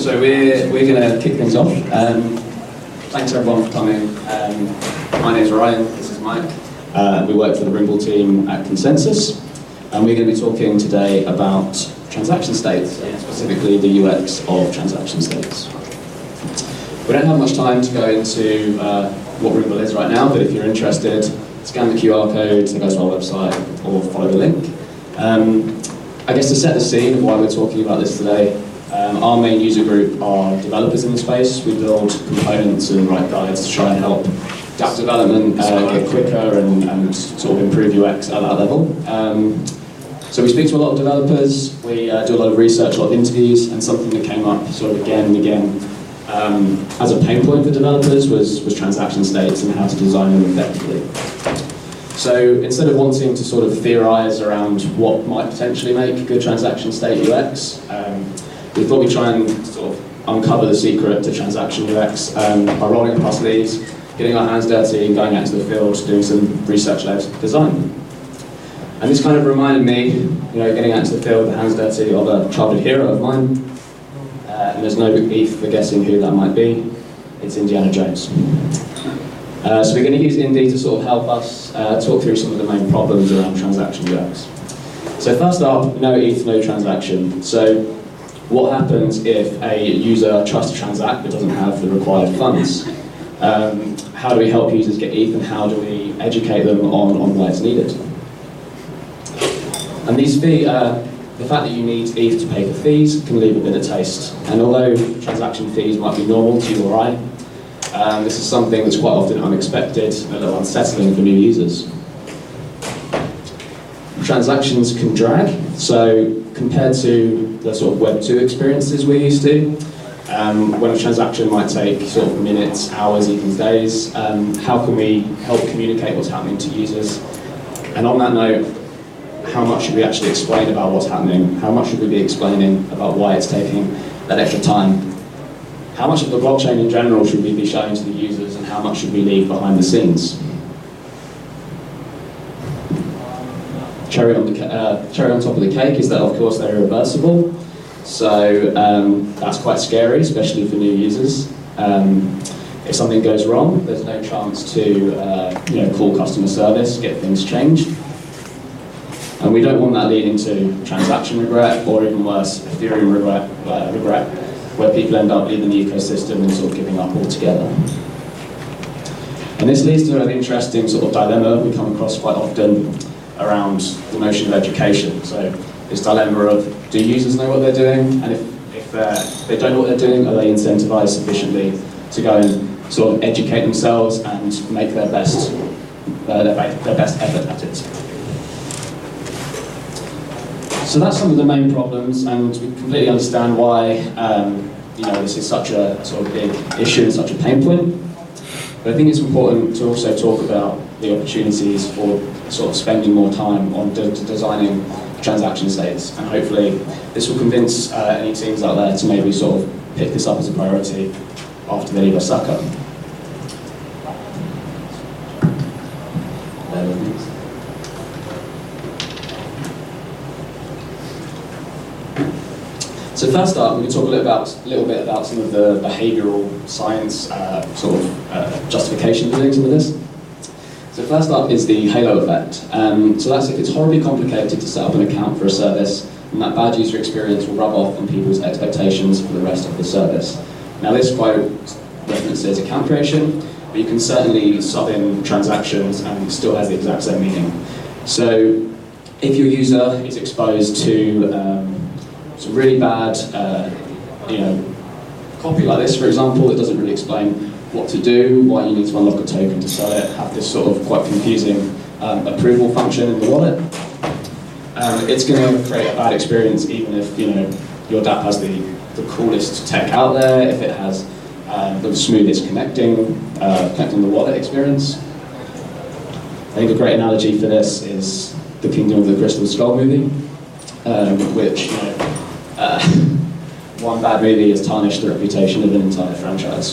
So we're going to kick things off. Thanks everyone for coming. My name's Ryan, this is Mike. We work for the Brimble team at Consensus, and we're going to be talking today about transaction states, and specifically the UX of transaction states. We don't have much time to go into what Brimble is right now, but if you're interested, scan the QR code to go to our website or follow the link. I guess to set the scene of why we're talking about this today, our main user group are developers in the space. We build components and write guides to try and help app development get quicker and sort of improve UX at that level. So we speak to a lot of developers, we do a lot of research, a lot of interviews, and something that came up sort of again and again as a pain point for developers was transaction states and how to design them effectively. So instead of wanting to sort of theorize around what might potentially make a good transaction state UX, we thought we'd try and sort of uncover the secret to transaction UX by rolling up our sleeves, getting our hands dirty and going out into the field, doing some research-led design. And this kind of reminded me, getting out into the field, the hands dirty, of a childhood hero of mine. And there's no ETH for guessing who that might be. It's Indiana Jones. So we're going to use Indy to sort of help us talk through some of the main problems around transaction UX. So first up, no ETH, no transaction. So what happens if a user tries to transact but doesn't have the required funds? How do we help users get ETH, and how do we educate them on why it's needed? And these fees, the fact that you need ETH to pay for fees can leave a bit of taste. And although transaction fees might be normal to you or I, this is something that's quite often unexpected and a little unsettling for new users. Transactions can drag, so compared to the sort of Web 2 experiences we're used to, when a transaction might take sort of minutes, hours, even days, how can we help communicate what's happening to users? And on that note, how much should we actually explain about what's happening? How much should we be explaining about why it's taking that extra time? How much of the blockchain in general should we be showing to the users, and how much should we leave behind the scenes? Cherry on top of the cake is that, of course, they're reversible. So that's quite scary, especially for new users. If something goes wrong, there's no chance to call customer service, get things changed. And we don't want that leading to transaction regret, or even worse, Ethereum regret, where people end up leaving the ecosystem and sort of giving up altogether. And this leads to an interesting sort of dilemma we come across quite often around the notion of education. So this dilemma of, do users know what they're doing? And if they don't know what they're doing, are they incentivized sufficiently to go and sort of educate themselves and make their best effort at it? So that's some of the main problems, and we completely understand why this is such a sort of big issue and such a pain point. But I think it's important to also talk about the opportunities for sort of spending more time on designing transaction states, and hopefully this will convince any teams out there to maybe sort of pick this up as a priority after they leave Osaka. So first up, we're going to talk a little bit about some of the behavioural science justification for doing some of this. So first up is the halo effect. So that's if it's horribly complicated to set up an account for a service, and that bad user experience will rub off on people's expectations for the rest of the service. Now this quote references account creation, but you can certainly sub in transactions and it still has the exact same meaning. So if your user is exposed to some really bad copy like this, for example, that doesn't really explain what to do, why you need to unlock a token to sell it, have this sort of quite confusing approval function in the wallet. It's going to create a bad experience, even if your dApp has the coolest tech out there, if it has the smoothest connecting the wallet experience. I think a great analogy for this is the Kingdom of the Crystal Skull movie, which one bad movie has tarnished the reputation of an entire franchise.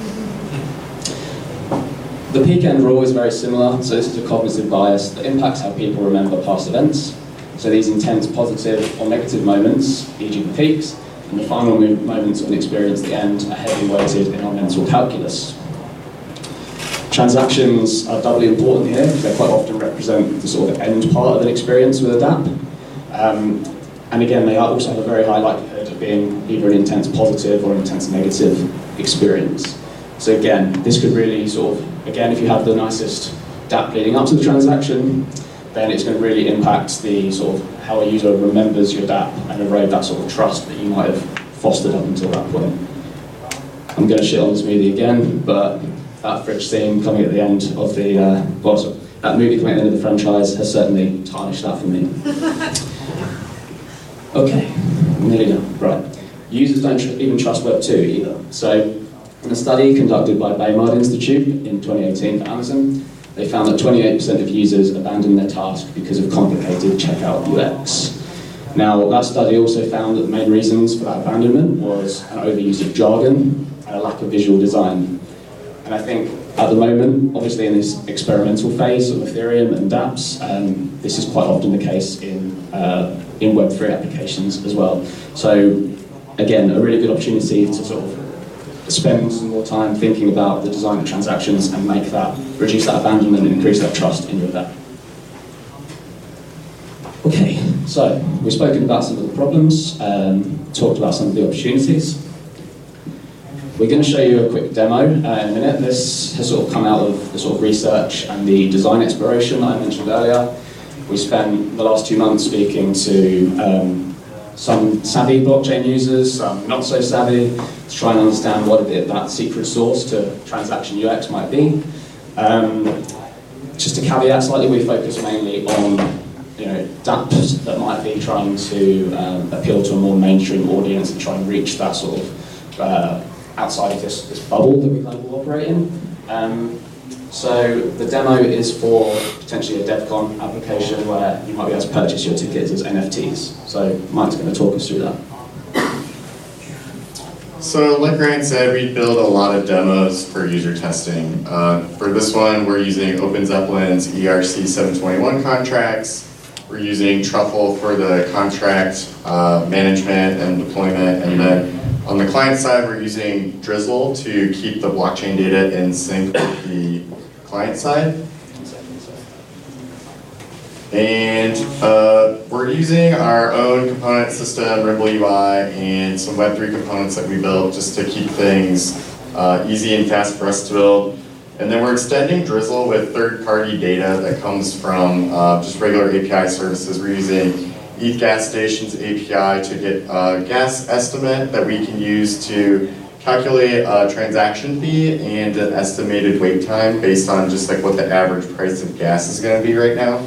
The peak end rule is very similar, so this is a cognitive bias that impacts how people remember past events. So these intense positive or negative moments, e.g. the peaks, And the final moments of an experience at the end are heavily weighted in our mental calculus. Transactions are doubly important here because they quite often represent the sort of end part of an experience with a DApp. And again, they also have a very high likelihood of being either an intense positive or an intense negative experience. So again, this could really sort of, again, if you have the nicest DApp leading up to the transaction, then it's going to really impact the sort of how a user remembers your DApp and erode that sort of trust that you might have fostered up until that point. I'm going to shit on the smoothie again, but that fridge scene coming at the end of the, that movie coming at the end of the franchise has certainly tarnished that for me. Okay, nearly done. Right. Users don't even trust Web 2 either. So, in a study conducted by Baymard Institute in 2018 for Amazon, they found that 28% of users abandoned their task because of complicated checkout UX. Now, that study also found that the main reasons for that abandonment was an overuse of jargon and a lack of visual design. And I think at the moment, obviously in this experimental phase of Ethereum and dApps, this is quite often the case in Web3 applications as well. So again, a really good opportunity to sort of spend some more time thinking about the design of transactions and reduce that abandonment and increase that trust in your DApp. Okay, so we've spoken about some of the problems, talked about some of the opportunities. We're going to show you a quick demo in a minute. This has sort of come out of the sort of research and the design exploration that I mentioned earlier. We spent the last 2 months speaking to some savvy blockchain users, some not so savvy, to try and understand what that secret sauce to transaction UX might be. Just to caveat slightly, we focus mainly on dApps that might be trying to appeal to a more mainstream audience and try and reach that sort of outside of this bubble that we kind of all operate in. So the demo is for potentially a DevCon application where you might be able to purchase your tickets as NFTs. So Mike's going to talk us through that. So like Ryan said, we build a lot of demos for user testing. For this one, we're using OpenZeppelin's ERC-721 contracts. We're using Truffle for the contract management and deployment. And then on the client side, we're using Drizzle to keep the blockchain data in sync with the client side. And we're using our own component system, Rimble UI, and some Web3 components that we built just to keep things easy and fast for us to build. And then we're extending Drizzle with third-party data that comes from just regular API services. We're using ETH Gas Station's API to get a gas estimate that we can use to calculate a transaction fee and an estimated wait time based on just like what the average price of gas is going to be right now.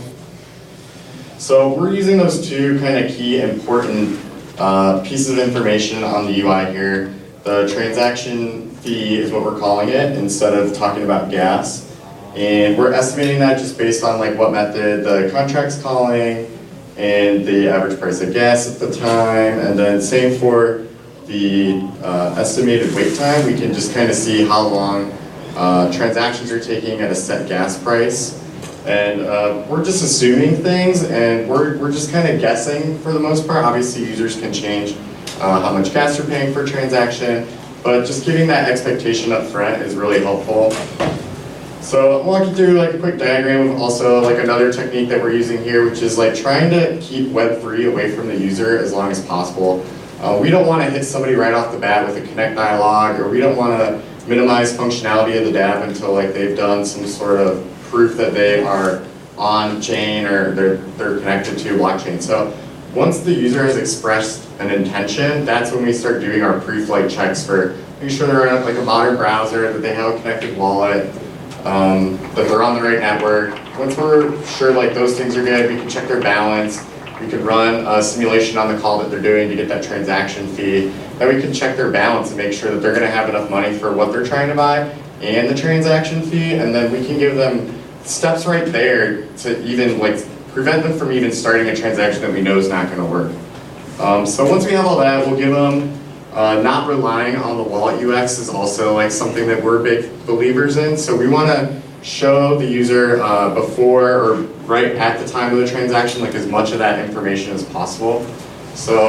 So we're using those two kind of key important pieces of information on the UI here. The transaction fee is what we're calling it instead of talking about gas. And we're estimating that just based on like what method the contract's calling and the average price of gas at the time. And then same for the estimated wait time. We can just kind of see how long transactions are taking at a set gas price. And we're just assuming things, and we're just kind of guessing for the most part. Obviously, users can change how much gas they're paying per transaction, but just giving that expectation up front is really helpful. So I'll walk you through like a quick diagram of also like another technique that we're using here, which is like trying to keep Web3 away from the user as long as possible. We don't want to hit somebody right off the bat with a connect dialog, or we don't want to minimize functionality of the dApp until like they've done some sort of proof that they are on chain or they're connected to blockchain. So once the user has expressed an intention, that's when we start doing our pre-flight checks for making sure they're in like a modern browser, that they have a connected wallet, that they're on the right network. Once we're sure like those things are good, we can check their balance. We can run a simulation on the call that they're doing to get that transaction fee. Then we can check their balance and make sure that they're going to have enough money for what they're trying to buy and the transaction fee. And then we can give them steps right there to even like prevent them from even starting a transaction that we know is not going to work. So once we have all that, we'll give them not relying on the wallet UX is also like something that we're big believers in. So we want to show the user before or right at the time of the transaction like as much of that information as possible. So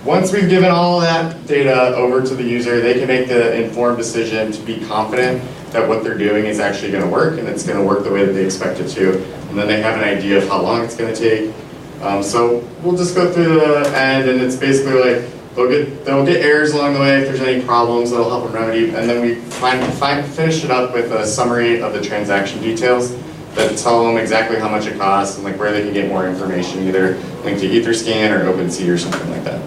once we've given all that data over to the user, they can make the informed decision to be confident that what they're doing is actually going to work and it's going to work the way that they expect it to. And then they have an idea of how long it's going to take. So we'll just go through the end, and it's basically like they'll get errors along the way. If there's any problems, that'll help them remedy. And then we finish it up with a summary of the transaction details that tell them exactly how much it costs and like where they can get more information, either linked to Etherscan or OpenSea or something like that.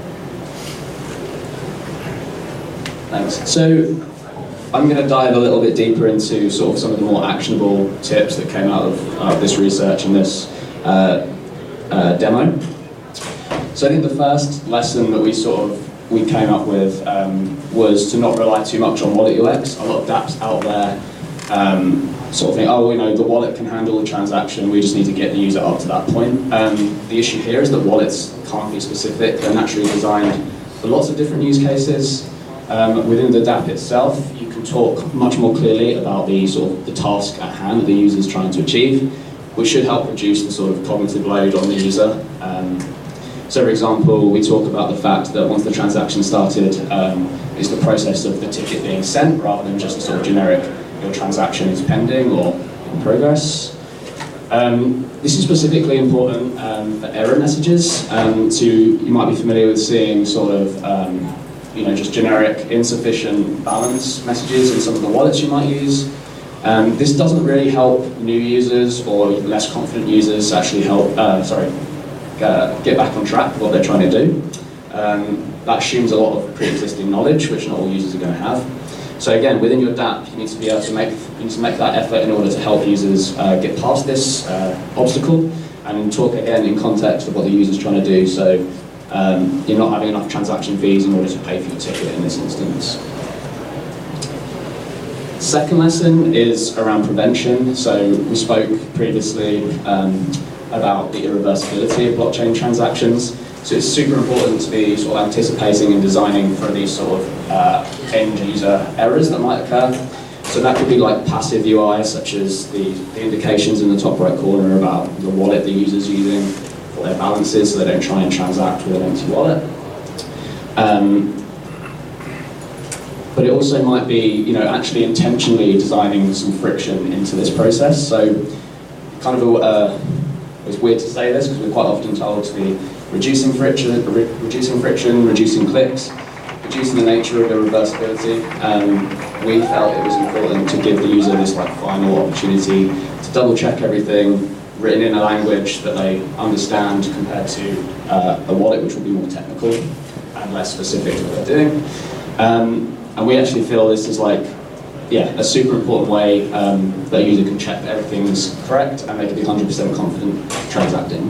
Thanks. So I'm going to dive a little bit deeper into sort of some of the more actionable tips that came out of this research and this demo. So I think the first lesson that we came up with was to not rely too much on wallet UX. A lot of dApps out there sort of think, oh, we know the wallet can handle the transaction, we just need to get the user up to that point. The issue here is that wallets can't be specific. They're naturally designed for lots of different use cases. Within the dApp itself, you can talk much more clearly about the sort of the task at hand that the user is trying to achieve, which should help reduce the sort of cognitive load on the user. So for example, we talk about the fact that once the transaction started, it's the process of the ticket being sent rather than just a sort of generic, your transaction is pending or in progress. This is specifically important for error messages. So you might be familiar with seeing sort of just generic insufficient balance messages in some of the wallets you might use. This doesn't really help new users or less confident users actually get back on track with what they're trying to do. That assumes a lot of pre-existing knowledge, which not all users are going to have. So again, within your dApp, you need to be able to make that effort in order to help users get past this obstacle and talk again in context of what the user's trying to do. So you're not having enough transaction fees in order to pay for your ticket in this instance. Second lesson is around prevention. So we spoke previously about the irreversibility of blockchain transactions. So it's super important to be sort of anticipating and designing for these sort of end user errors that might occur. So that could be like passive UI, such as the indications in the top right corner about the wallet the user's using for their balances, so they don't try and transact with an empty wallet. But it also might be, actually intentionally designing some friction into this process. So kind of it's weird to say this because we're quite often told to be reducing friction, reducing clicks, reducing the nature of irreversibility. We felt it was important to give the user this final opportunity to double check everything, written in a language that they understand compared to a wallet which will be more technical and less specific to what they're doing. And we actually feel this is a super important way that a user can check that everything's correct and they can be 100% confident transacting.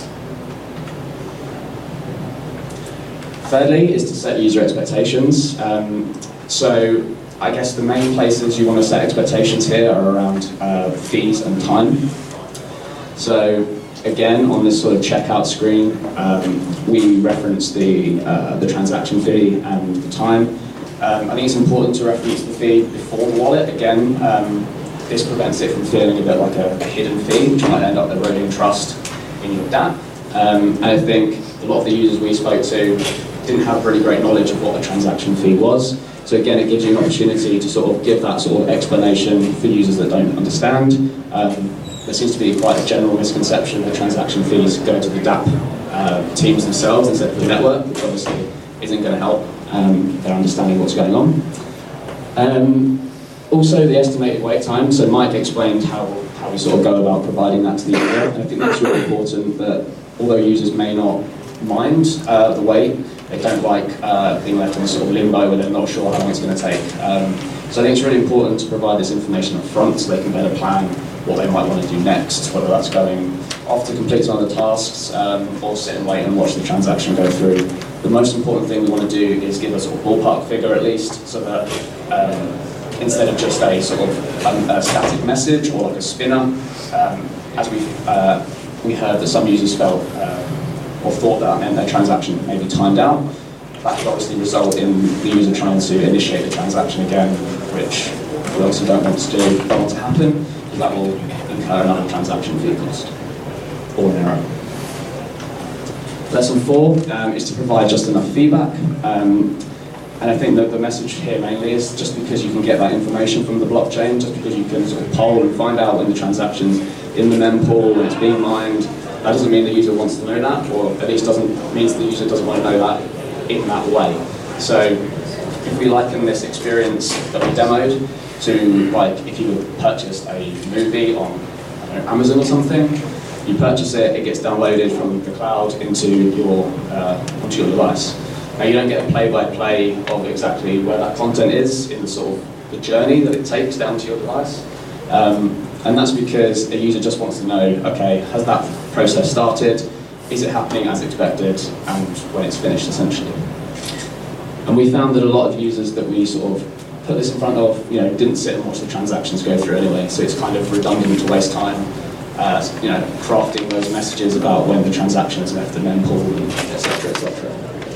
Thirdly is to set user expectations. So I guess the main places you want to set expectations here are around fees and time. So again, on this sort of checkout screen, we reference the transaction fee and the time. I think it's important to reference the fee before the wallet. Again, this prevents it from feeling a bit like a hidden fee, which might end up eroding trust in your dApp. And I think a lot of the users we spoke to didn't have really great knowledge of what a transaction fee was. So again, it gives you an opportunity to sort of give that sort of explanation for users that don't understand. There seems to be quite a general misconception that transaction fees go to the dApp teams themselves instead of the network, which obviously isn't going to help their understanding what's going on. Also, the estimated wait time. So Mike explained how we sort of go about providing that to the user. And I think that's really important that although users may not mind the wait, they don't like being left in sort of limbo where they're not sure how long it's going to take. So I think it's really important to provide this information up front so they can better plan what they might want to do next, whether that's going off to complete some other tasks or sit and wait and watch the transaction go through. The most important thing we want to do is give a sort of ballpark figure at least, so that instead of just a sort of a static message or like a spinner, as we heard that some users felt or thought that meant their transaction may be timed out. That could obviously result in the user trying to initiate the transaction again, which we also don't want to happen, because that will incur another transaction fee cost or an error. Lesson 4 is to provide just enough feedback. And I think that the message here mainly is just because you can get that information from the blockchain, just because you can sort of poll and find out when the transaction's in the mempool, when it's being mined, that doesn't mean the user wants to know that, or at least means the user doesn't want to know that in that way. So if we liken this experience that we demoed to like if you purchased a movie on Amazon or something, you purchase it, it gets downloaded from the cloud onto your device. Now you don't get a play-by-play of exactly where that content is in the sort of the journey that it takes down to your device. And that's because a user just wants to know, okay, has that process started? Is it happening as expected? And when it's finished, essentially. And we found that a lot of users that we sort of put this in front of, didn't sit and watch the transactions go through anyway, so it's kind of redundant to waste time, crafting those messages about when the transaction has left the mempool, etc., etc.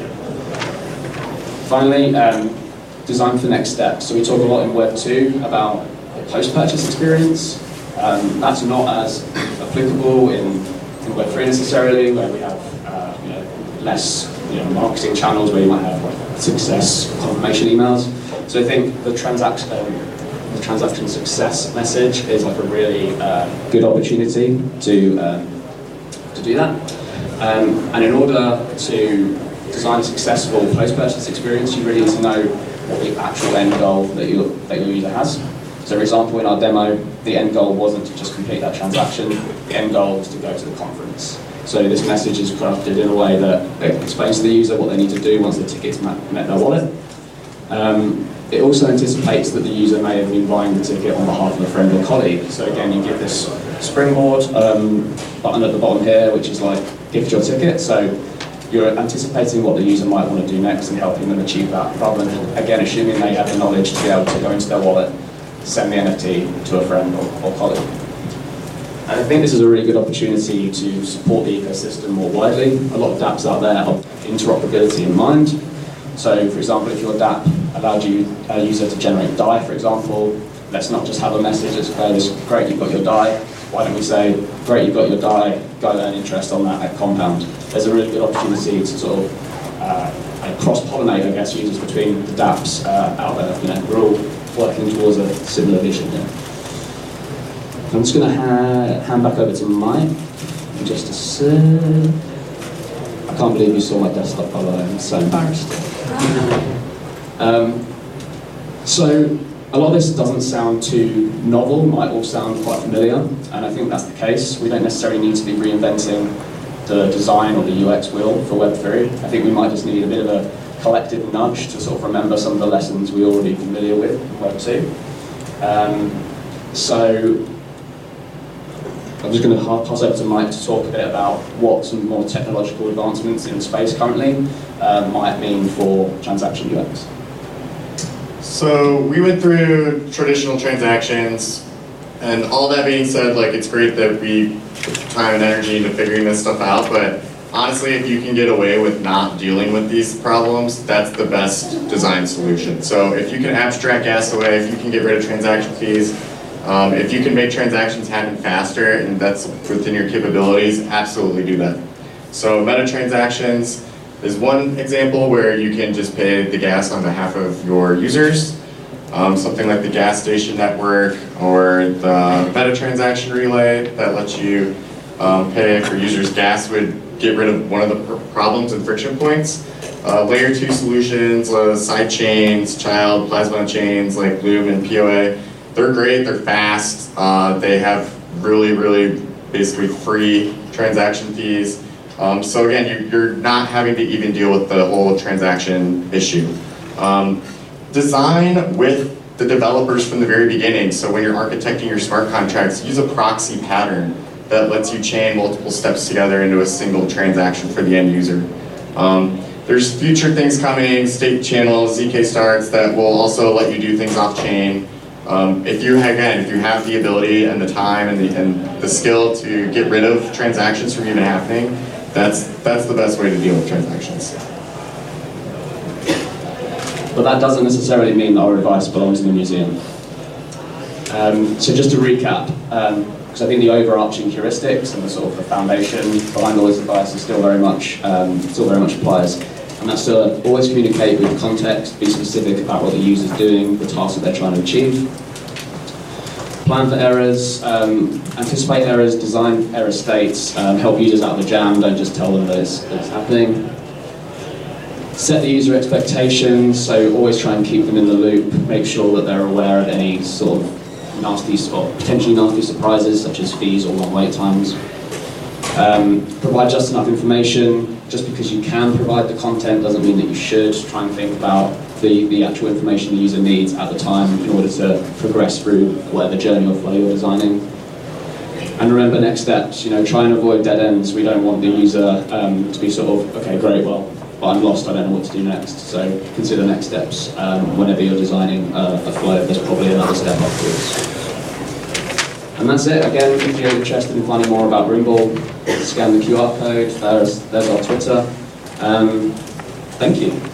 Finally, design for next steps. So we talk a lot in Web 2 about the post-purchase experience. That's not as applicable in Web 3 necessarily, where we have less marketing channels where you might have like success confirmation emails. So I think the transaction success message is like a really good opportunity to do that. And in order to design a successful post-purchase experience, you really need to know what the actual end goal that your user has. So for example, in our demo, the end goal wasn't to just complete that transaction, the end goal was to go to the conference. So this message is crafted in a way that explains to the user what they need to do once the ticket's met their wallet. It also anticipates that the user may have been buying the ticket on behalf of a friend or colleague. So again, you give this springboard button at the bottom here, which is like, gift your ticket. So you're anticipating what the user might want to do next and helping them achieve that, rather than, again, assuming they have the knowledge to be able to go into their wallet, send the NFT to a friend or colleague. And I think this is a really good opportunity to support the ecosystem more widely. A lot of dApps out there have interoperability in mind. So, for example, if your dApp allowed a user to generate DAI, for example, let's not just have a message that goes, great, you've got your DAI. Why don't we say, great, you've got your DAI, go earn interest on that at Compound. There's a really good opportunity to sort of cross-pollinate, I guess, users between the dApps out there. We're all working towards a similar vision here. I'm just going to hand back over to Mike in just a sec. I can't believe you saw my desktop, by the way. I'm so embarrassed. So a lot of this doesn't sound too novel, might all sound quite familiar, and I think that's the case. We don't necessarily need to be reinventing the design or the UX wheel for Web3. I think we might just need a bit of a collective nudge to sort of remember some of the lessons we're already familiar with in Web2. So I'm just going to pass over to Mike to talk a bit about what some more technological advancements in the space currently might mean for transaction UX. So we went through traditional transactions, and all that being said, like, it's great that we put time and energy into figuring this stuff out, but honestly, if you can get away with not dealing with these problems, that's the best design solution. So if you can abstract gas away, if you can get rid of transaction fees, if you can make transactions happen faster, and that's within your capabilities, absolutely do that. So meta transactions is one example where you can just pay the gas on behalf of your users. Something like the gas station network or the meta transaction relay that lets you pay for users' gas would get rid of one of the problems and friction points. Layer 2 solutions, side chains, child plasma chains like Bloom and POA, they're great, they're fast, they have really basically free transaction fees. So again, you're not having to even deal with the whole transaction issue. Design with the developers from the very beginning. So when you're architecting your smart contracts, use a proxy pattern that lets you chain multiple steps together into a single transaction for the end user. There's future things coming, state channels, ZK starts that will also let you do things off chain. If you have the ability and the time and the skill to get rid of transactions from even happening, that's the best way to deal with transactions. But that doesn't necessarily mean that our advice belongs in a museum. So just to recap, because I think the overarching heuristics and the sort of the foundation behind all this advice is still very much applies. And that's to always communicate with context, be specific about what the user's doing, the task that they're trying to achieve. Plan for errors, anticipate errors, design error states, help users out of the jam, don't just tell them that it's happening. Set the user expectations, so always try and keep them in the loop, make sure that they're aware of any sort of nasty or potentially nasty surprises such as fees or long wait times. Provide just enough information. Just because you can provide the content doesn't mean that you should. Try and think about the actual information the user needs at the time in order to progress through whatever journey or flow you're designing. And remember next steps, try and avoid dead ends. We don't want the user to be sort of, okay, great, well, but I'm lost, I don't know what to do next. So consider next steps whenever you're designing a flow. There's probably another step afterwards. And that's it. Again, if you're interested in finding more about Rimble, scan the QR code. There's our Twitter. Thank you.